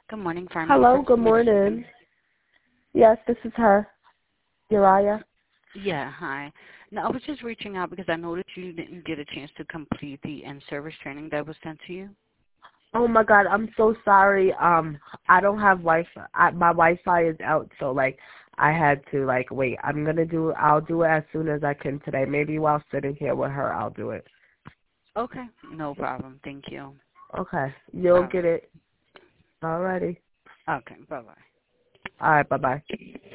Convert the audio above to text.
Good morning, Pharmacy Hello, good Person speaking. morning. Yes, this is her, Uriah. Yeah, hi. No, I was just reaching out because I noticed you didn't get a chance to complete the in-service training that was sent to you. Oh my God, I'm so sorry. I don't have Wi-Fi. My Wi-Fi is out, so I had to wait. I'll do it as soon as I can today. Maybe while sitting here with her, I'll do it. Okay, no problem. Thank you. Okay, you'll All get right. it. Alrighty. Okay, bye-bye. All right, bye bye.